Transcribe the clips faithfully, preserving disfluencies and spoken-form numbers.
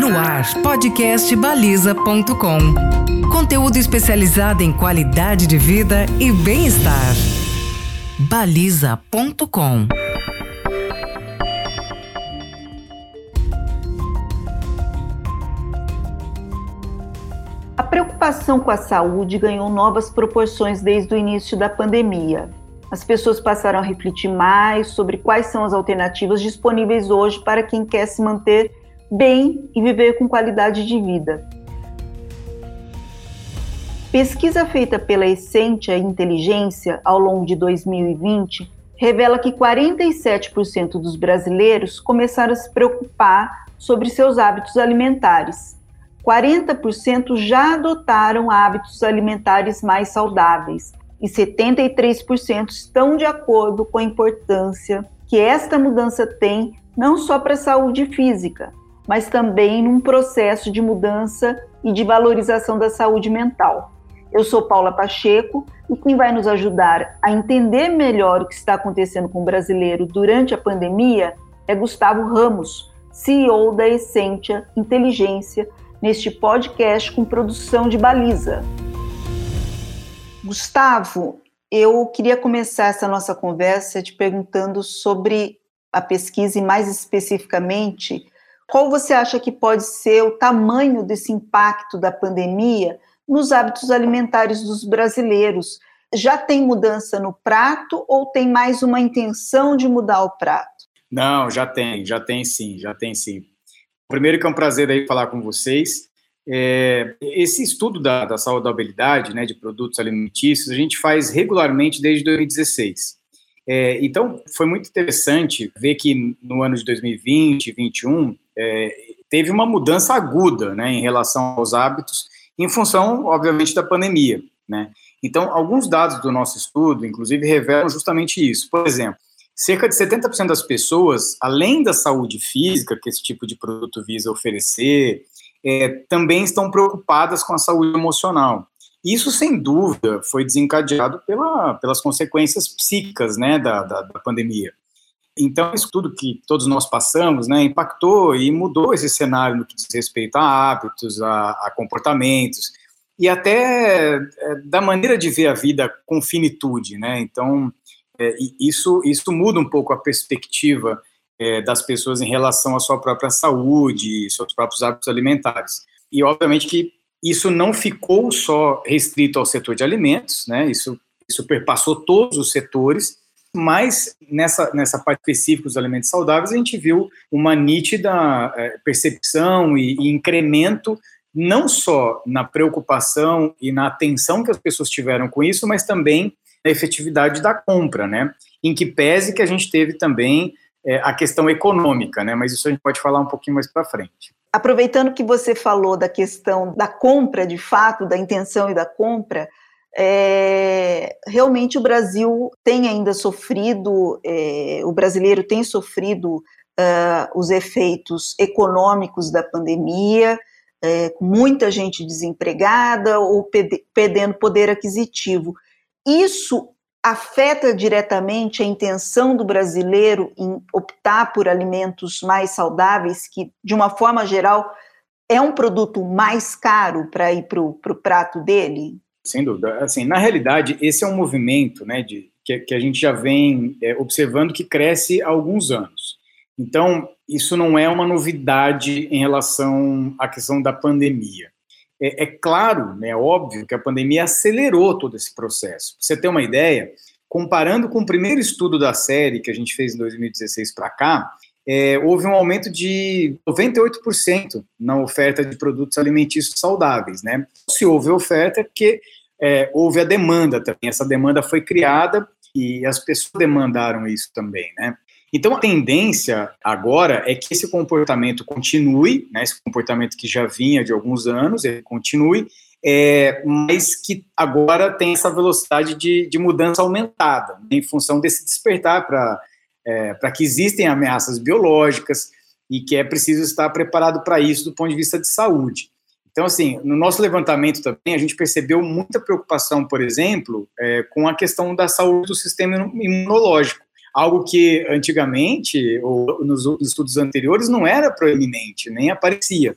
No ar, podcast baliza ponto com. Conteúdo especializado em qualidade de vida e bem-estar. baliza ponto com. A preocupação com a saúde ganhou novas proporções desde o início da pandemia. As pessoas passaram a refletir mais sobre quais são as alternativas disponíveis hoje para quem quer se manter bem e viver com qualidade de vida. Pesquisa feita pela Essentia Inteligência ao longo de dois mil e vinte revela que quarenta e sete por cento dos brasileiros começaram a se preocupar sobre seus hábitos alimentares. quarenta por cento já adotaram hábitos alimentares mais saudáveis e setenta e três por cento estão de acordo com a importância que esta mudança tem não só para a saúde física, mas também num processo de mudança e de valorização da saúde mental. Eu sou Paula Pacheco e quem vai nos ajudar a entender melhor o que está acontecendo com o brasileiro durante a pandemia é Gustavo Ramos, C E O da Essentia Inteligência, neste podcast com produção de Baliza. Gustavo, eu queria começar essa nossa conversa te perguntando sobre a pesquisa e mais especificamente, qual você acha que pode ser o tamanho desse impacto da pandemia nos hábitos alimentares dos brasileiros? Já tem mudança no prato ou tem mais uma intenção de mudar o prato? Não, já tem, já tem sim, já tem sim. Primeiro que é um prazer aí falar com vocês. É, esse estudo da, da saudabilidade, né, de produtos alimentícios, a gente faz regularmente desde dois mil e dezesseis. É, então, foi muito interessante ver que no ano de dois mil e vinte, dois mil e vinte e um, é, teve uma mudança aguda, né, em relação aos hábitos, em função, obviamente, da pandemia, né? Então, alguns dados do nosso estudo, inclusive, revelam justamente isso. Por exemplo, cerca de setenta por cento das pessoas, além da saúde física que esse tipo de produto visa oferecer, é, também estão preocupadas com a saúde emocional. Isso, sem dúvida, foi desencadeado pela, pelas consequências psíquicas, né, da, da, da pandemia. Então, isso tudo que todos nós passamos, né, impactou e mudou esse cenário no que diz respeito a hábitos, a, a comportamentos, e até é, da maneira de ver a vida com finitude, né? Então, é, isso, isso muda um pouco a perspectiva é, das pessoas em relação à sua própria saúde, seus próprios hábitos alimentares. E, obviamente, que isso não ficou só restrito ao setor de alimentos, né? Isso, isso perpassou todos os setores, mas nessa, nessa parte específica dos alimentos saudáveis, a gente viu uma nítida é, percepção e, e incremento, não só na preocupação e na atenção que as pessoas tiveram com isso, mas também na efetividade da compra, né? Em que pese que a gente teve também é, a questão econômica, né? Mas isso a gente pode falar um pouquinho mais para frente. Aproveitando que você falou da questão da compra, de fato, da intenção e da compra, é, realmente o Brasil tem ainda sofrido, é, o brasileiro tem sofrido uh, os efeitos econômicos da pandemia, é, com muita gente desempregada ou pede, perdendo poder aquisitivo. Isso afeta diretamente a intenção do brasileiro em optar por alimentos mais saudáveis, que, de uma forma geral, é um produto mais caro para ir para o prato dele? Sem dúvida. Assim, na realidade, esse é um movimento, né, de, que, que a gente já vem é, observando que cresce há alguns anos. Então, isso não é uma novidade em relação à questão da pandemia. É, é claro, né, é óbvio que a pandemia acelerou todo esse processo. Pra você ter uma ideia, comparando com o primeiro estudo da série que a gente fez em dois mil e dezesseis para cá, é, houve um aumento de noventa e oito por cento na oferta de produtos alimentícios saudáveis, né? Se houve oferta, é porque é, houve a demanda também. Essa demanda foi criada e as pessoas demandaram isso também, né? Então, a tendência agora é que esse comportamento continue, né, esse comportamento que já vinha de alguns anos, ele continue, é, mas que agora tem essa velocidade de, de mudança aumentada, né, em função desse despertar para é, para que existem ameaças biológicas e que é preciso estar preparado para isso do ponto de vista de saúde. Então, assim, no nosso levantamento também, a gente percebeu muita preocupação, por exemplo, é, com a questão da saúde do sistema imunológico. Algo que antigamente, ou nos estudos anteriores, não era proeminente, nem aparecia.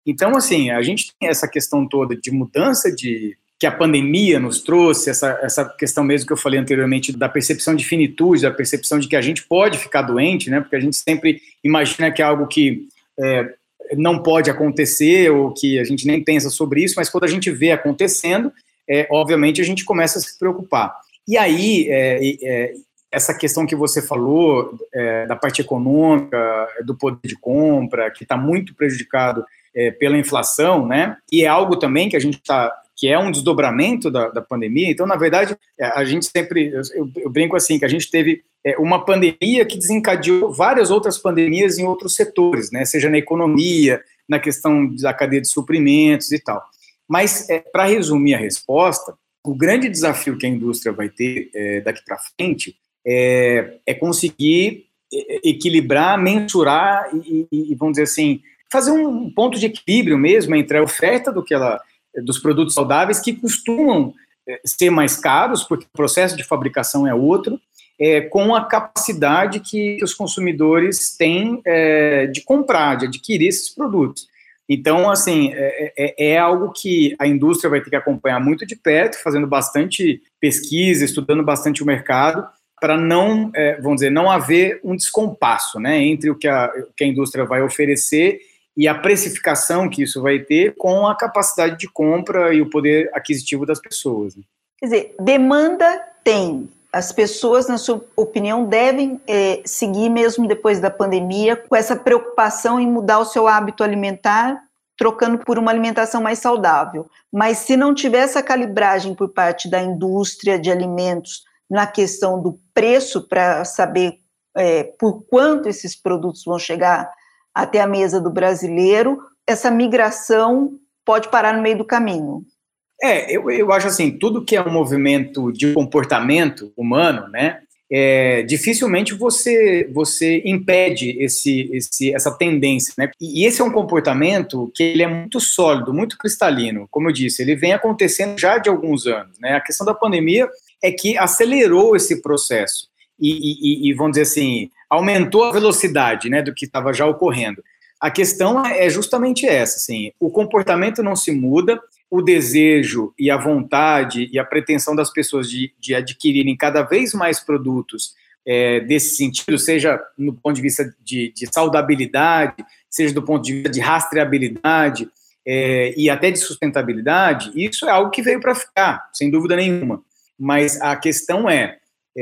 Então, assim, a gente tem essa questão toda de mudança de que a pandemia nos trouxe, essa, essa questão mesmo que eu falei anteriormente da percepção de finitude, da percepção de que a gente pode ficar doente, né, porque a gente sempre imagina que é algo que é, não pode acontecer ou que a gente nem pensa sobre isso, mas quando a gente vê acontecendo, é, obviamente a gente começa a se preocupar. E aí, é, é, essa questão que você falou é, da parte econômica, do poder de compra, que está muito prejudicado é, pela inflação, né, e é algo também que a gente está, que é um desdobramento da, da pandemia. Então, na verdade, a gente sempre, eu, eu brinco assim, que a gente teve é, uma pandemia que desencadeou várias outras pandemias em outros setores, né, seja na economia, na questão da cadeia de suprimentos e tal. Mas, é, para resumir a resposta, o grande desafio que a indústria vai ter é, daqui para frente é, é conseguir equilibrar, mensurar e, e, vamos dizer assim, fazer um ponto de equilíbrio mesmo entre a oferta do que ela, dos produtos saudáveis, que costumam ser mais caros, porque o processo de fabricação é outro, é, com a capacidade que os consumidores têm é, de comprar, de adquirir esses produtos. Então, assim, é, é, é algo que a indústria vai ter que acompanhar muito de perto, fazendo bastante pesquisa, estudando bastante o mercado, para não, é, vamos dizer, não haver um descompasso, né, entre o que a, o que a indústria vai oferecer e a precificação que isso vai ter com a capacidade de compra e o poder aquisitivo das pessoas. Né? Quer dizer, demanda tem. As pessoas, na sua opinião, devem é, seguir mesmo depois da pandemia com essa preocupação em mudar o seu hábito alimentar, trocando por uma alimentação mais saudável. Mas se não tiver essa calibragem por parte da indústria de alimentos na questão do preço, para saber é, por quanto esses produtos vão chegar até a mesa do brasileiro, essa migração pode parar no meio do caminho. É, eu, eu acho assim, tudo que é um movimento de comportamento humano, né, é, dificilmente você, você impede esse, esse, essa tendência, né, e esse é um comportamento que ele é muito sólido, muito cristalino, como eu disse, ele vem acontecendo já de alguns anos, né, a questão da pandemia é que acelerou esse processo e, e, e vamos dizer assim, aumentou a velocidade, né, do que estava já ocorrendo. A questão é justamente essa, assim, o comportamento não se muda, o desejo e a vontade e a pretensão das pessoas de, de adquirirem cada vez mais produtos é, desse sentido, seja no ponto de vista de, de saudabilidade, seja do ponto de vista de rastreabilidade é, e até de sustentabilidade, isso é algo que veio para ficar, sem dúvida nenhuma. Mas a questão é,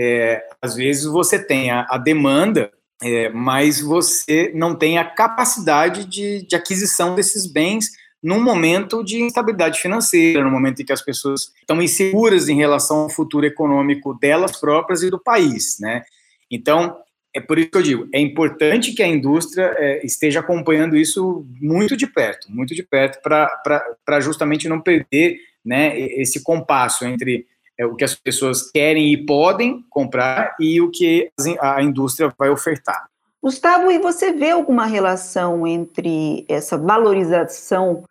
é às vezes você tem a, a demanda, é, mas você não tem a capacidade de, de aquisição desses bens num momento de instabilidade financeira, no momento em que as pessoas estão inseguras em relação ao futuro econômico delas próprias e do país, né? Então, é por isso que eu digo, é importante que a indústria é, esteja acompanhando isso muito de perto, muito de perto, para justamente não perder, né, esse compasso entre é, o que as pessoas querem e podem comprar e o que a indústria vai ofertar. Gustavo, e você vê alguma relação entre essa valorização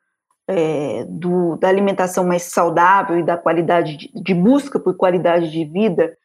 É, do, da alimentação mais saudável e da qualidade de, de busca por qualidade de vida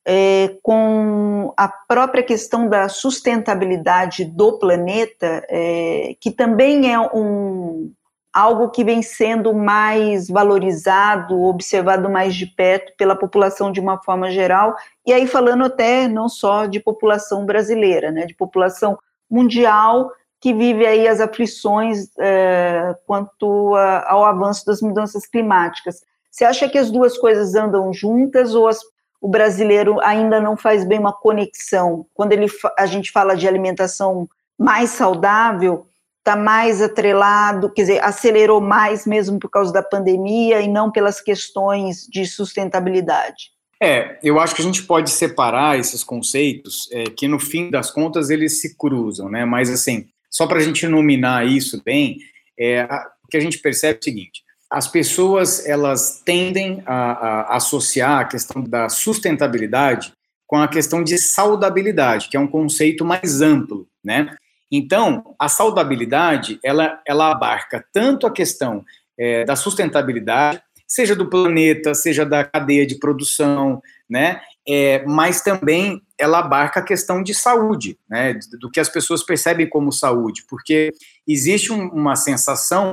é, com a própria questão da sustentabilidade do planeta, é, que também é um, algo que vem sendo mais valorizado, observado mais de perto pela população de uma forma geral, e aí falando até não só de população brasileira, né, de população mundial, que vive aí as aflições é, quanto a, ao avanço das mudanças climáticas. Você acha que as duas coisas andam juntas ou as, o brasileiro ainda não faz bem uma conexão? Quando ele, a gente fala de alimentação mais saudável, está mais atrelado, quer dizer, acelerou mais mesmo por causa da pandemia e não pelas questões de sustentabilidade? É, eu acho que a gente pode separar esses conceitos, é, que no fim das contas eles se cruzam, né? Mas assim, só para a gente nominar isso bem, é, a, o que a gente percebe é o seguinte: as pessoas elas tendem a, a associar a questão da sustentabilidade com a questão de saudabilidade, que é um conceito mais amplo, né? Então, a saudabilidade, ela, ela abarca tanto a questão é, da sustentabilidade, seja do planeta, seja da cadeia de produção, né? É, mas também ela abarca a questão de saúde, né? Do que as pessoas percebem como saúde, porque existe um, uma sensação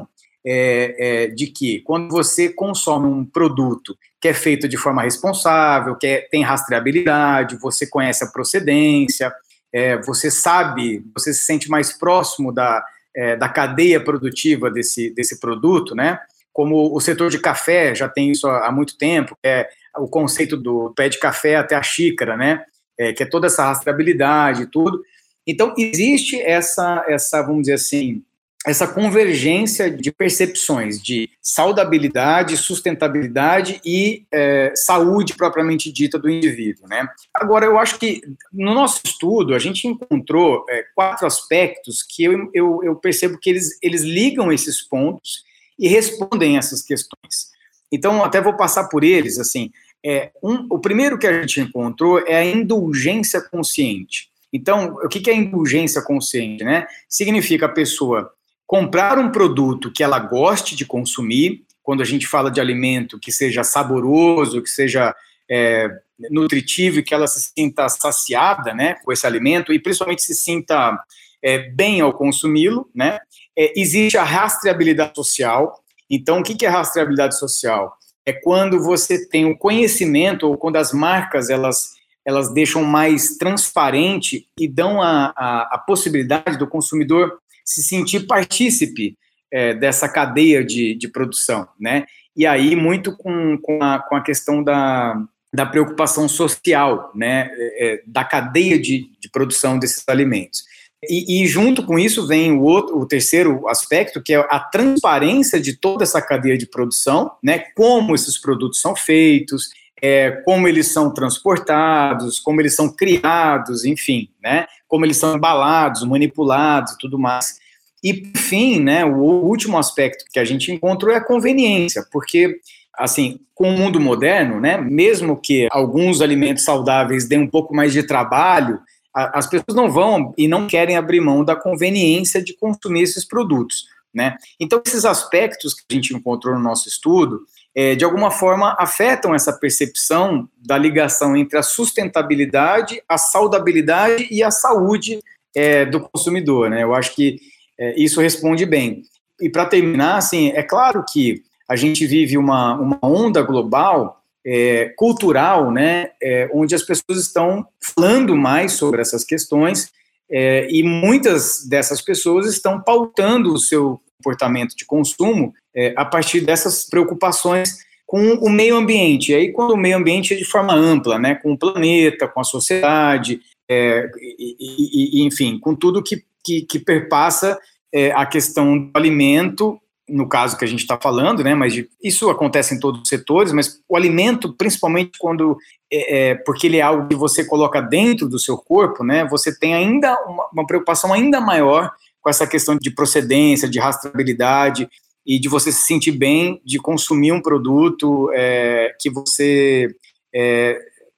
é, é, de que quando você consome um produto que é feito de forma responsável, que é, tem rastreabilidade, você conhece a procedência, é, você sabe, você se sente mais próximo da, é, da cadeia produtiva desse, desse produto, né? Como o setor de café já tem isso há, há muito tempo, que é o conceito do pé de café até a xícara, né? É, que é toda essa rastreabilidade e tudo. Então, existe essa, essa, vamos dizer assim, essa convergência de percepções de saudabilidade, sustentabilidade e é, saúde propriamente dita do indivíduo, né? Agora, eu acho que no nosso estudo a gente encontrou é, quatro aspectos que eu, eu, eu percebo que eles, eles ligam esses pontos e respondem essas questões. Então, até vou passar por eles, assim, é, um, o primeiro que a gente encontrou é a indulgência consciente. Então, o que é indulgência consciente, né? Significa a pessoa comprar um produto que ela goste de consumir, quando a gente fala de alimento que seja saboroso, que seja é, nutritivo e que ela se sinta saciada, né, com esse alimento e principalmente se sinta é, bem ao consumi-lo, né? É, existe a rastreabilidade social. Então, o que é rastreabilidade social? É quando você tem o conhecimento ou quando as marcas, elas, elas deixam mais transparente e dão a, a, a possibilidade do consumidor se sentir partícipe é, dessa cadeia de, de produção, né? E aí, muito com, com, a, com a questão da, da preocupação social, né? É, da cadeia de, de produção desses alimentos. E, e junto com isso vem o, outro, o terceiro aspecto, que é a transparência de toda essa cadeia de produção, né? Como esses produtos são feitos, é, como eles são transportados, como eles são criados, enfim, né? Como eles são embalados, manipulados e tudo mais. E, por fim, né, o último aspecto que a gente encontrou é a conveniência, porque, assim, com o mundo moderno, né, mesmo que alguns alimentos saudáveis deem um pouco mais de trabalho, a, as pessoas não vão e não querem abrir mão da conveniência de consumir esses produtos, né? Então, esses aspectos que a gente encontrou no nosso estudo, É, de alguma forma, afetam essa percepção da ligação entre a sustentabilidade, a saudabilidade e a saúde é, do consumidor, né? Eu acho que é, isso responde bem. E para terminar, assim, é claro que a gente vive uma, uma onda global, é, cultural, né, é, onde as pessoas estão falando mais sobre essas questões é, e muitas dessas pessoas estão pautando o seu comportamento de consumo é, a partir dessas preocupações com o meio ambiente. E aí, quando o meio ambiente é de forma ampla, né, com o planeta, com a sociedade, é, e, e, e, enfim, com tudo que, que, que perpassa é, a questão do alimento, no caso que a gente está falando, né, mas isso acontece em todos os setores, mas o alimento, principalmente quando, é, é, porque ele é algo que você coloca dentro do seu corpo, né, você tem ainda uma, uma preocupação ainda maior com essa questão de procedência, de rastreabilidade e de você se sentir bem de consumir um produto é, que você é,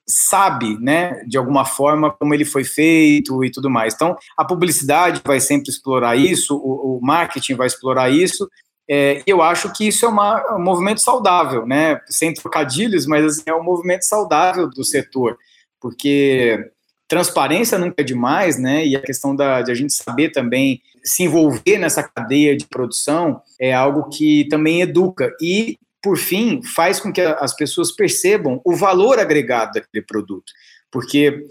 sabe, né, de alguma forma como ele foi feito e tudo mais. Então, a publicidade vai sempre explorar isso, o, o marketing vai explorar isso, é, e eu acho que isso é uma, um movimento saudável, né, sem trocadilhos, mas assim, é um movimento saudável do setor, porque transparência nunca é demais, né, e a questão da, de a gente saber também se envolver nessa cadeia de produção é algo que também educa e, por fim, faz com que as pessoas percebam o valor agregado daquele produto, porque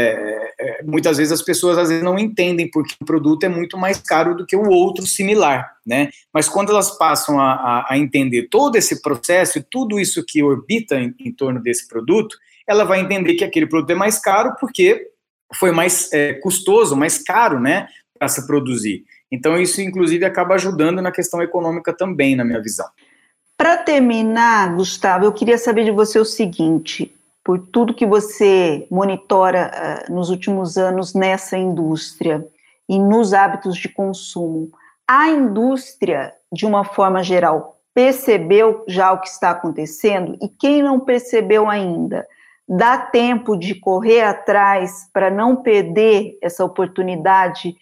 é, é, muitas vezes as pessoas às vezes não entendem porque o produto é muito mais caro do que o outro similar, né, mas quando elas passam a, a, a entender todo esse processo e tudo isso que orbita em, em torno desse produto, ela vai entender que aquele produto é mais caro porque foi mais é, custoso, mais caro, né, para se produzir. Então, isso, inclusive, acaba ajudando na questão econômica também, na minha visão. Para terminar, Gustavo, eu queria saber de você o seguinte, por tudo que você monitora uh, nos últimos anos nessa indústria e nos hábitos de consumo, a indústria, de uma forma geral, percebeu já o que está acontecendo? E quem não percebeu ainda, dá tempo de correr atrás para não perder essa oportunidade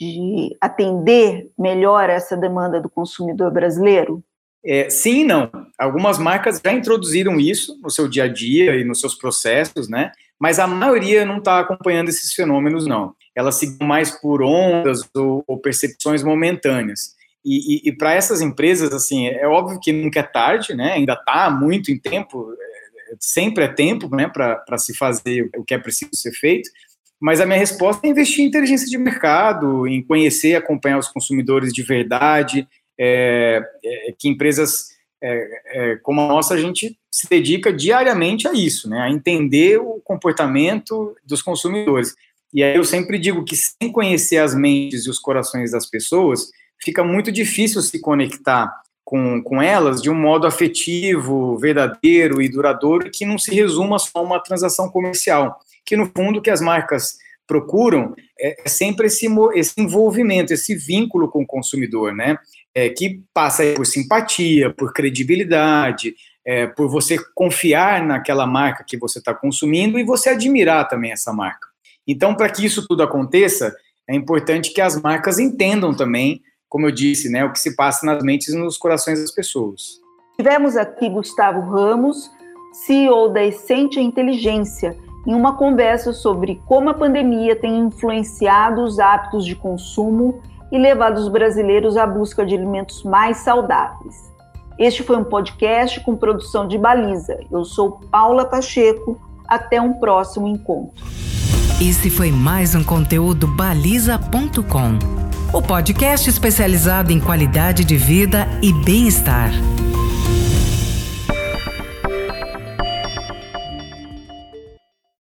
de atender melhor essa demanda do consumidor brasileiro? É, sim e não. Algumas marcas já introduziram isso no seu dia a dia e nos seus processos, né? Mas a maioria não está acompanhando esses fenômenos, não. Elas seguem mais por ondas ou, ou percepções momentâneas. E, e, e para essas empresas, assim, é óbvio que nunca é tarde, né? Ainda está muito em tempo, é, sempre é tempo, né, para se fazer o que é preciso ser feito, mas a minha resposta é investir em inteligência de mercado, em conhecer e acompanhar os consumidores de verdade, é, é, que empresas é, é, como a nossa, a gente se dedica diariamente a isso, né, a entender o comportamento dos consumidores. E aí eu sempre digo que sem conhecer as mentes e os corações das pessoas, fica muito difícil se conectar com, com elas de um modo afetivo, verdadeiro e duradouro, que não se resuma só a uma transação comercial, que no fundo o que as marcas procuram é, é sempre esse, esse envolvimento, esse vínculo com o consumidor, né, é, que passa por simpatia, por credibilidade, é, por você confiar naquela marca que você está consumindo e você admirar também essa marca. Então, para que isso tudo aconteça, é importante que as marcas entendam também, como eu disse, né, o que se passa nas mentes e nos corações das pessoas. Tivemos aqui Gustavo Ramos, C E O da Essentia Inteligência, em uma conversa sobre como a pandemia tem influenciado os hábitos de consumo e levado os brasileiros à busca de alimentos mais saudáveis. Este foi um podcast com produção de Baliza. Eu sou Paula Pacheco. Até um próximo encontro. Esse foi mais um conteúdo baliza ponto com, o podcast especializado em qualidade de vida e bem-estar.